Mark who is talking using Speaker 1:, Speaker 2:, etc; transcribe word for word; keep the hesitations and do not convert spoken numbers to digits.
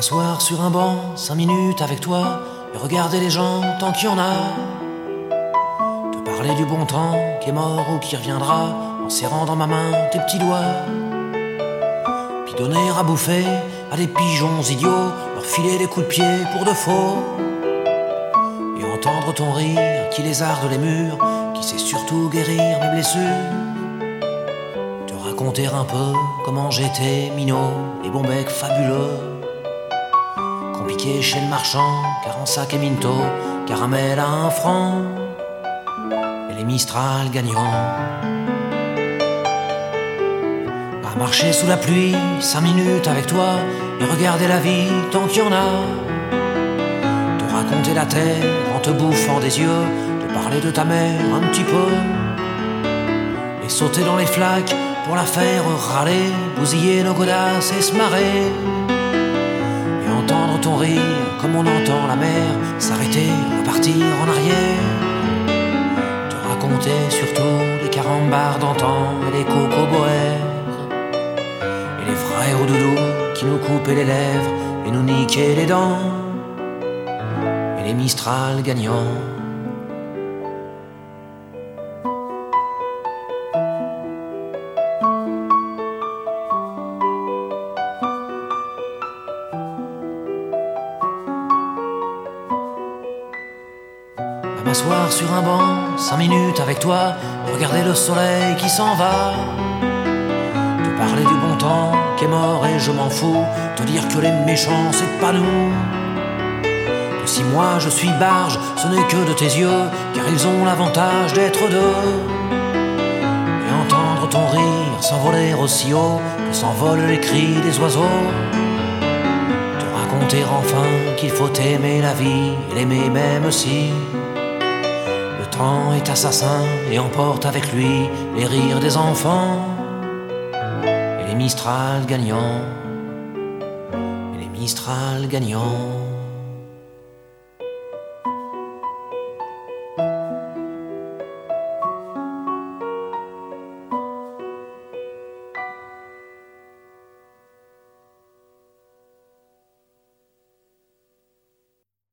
Speaker 1: M'asseoir sur un banc, cinq minutes avec toi, et regarder les gens tant qu'il y en a. Te parler du bon temps qui est mort ou qui reviendra, en serrant dans ma main tes petits doigts. Puis donner à bouffer à des pigeons idiots, leur filer des coups de pied pour de faux. Et entendre ton rire qui lézarde les murs, qui sait surtout guérir mes blessures. Te raconter un peu comment j'étais minot et bon bec fabuleux. Compliqué chez le marchand, car en sac et minto, caramel à un franc, et les Mistral gagnants. À marcher sous la pluie, cinq minutes avec toi, et regarder la vie tant qu'il y en a. Te raconter la terre en te bouffant des yeux, te parler de ta mère un petit peu, et sauter dans les flaques pour la faire râler, bousiller nos godasses et se marrer. Entendre ton rire comme on entend la mer s'arrêter, repartir en arrière. Te raconter surtout les carambars d'antan et les cocoboères, et les frères au doudou qui nous coupaient les lèvres et nous niquaient les dents, et les Mistral gagnants. M'asseoir sur un banc, cinq minutes avec toi, regarder le soleil qui s'en va. Te parler du bon temps qui est mort et je m'en fous, te dire que les méchants c'est pas nous. Que si moi je suis barge, ce n'est que de tes yeux, car ils ont l'avantage d'être deux. Et entendre ton rire s'envoler aussi haut que s'envolent les cris des oiseaux. Te raconter enfin qu'il faut aimer la vie et l'aimer même si le temps est assassin et emporte avec lui les rires des enfants, et les Mistral gagnants, et les Mistral gagnants.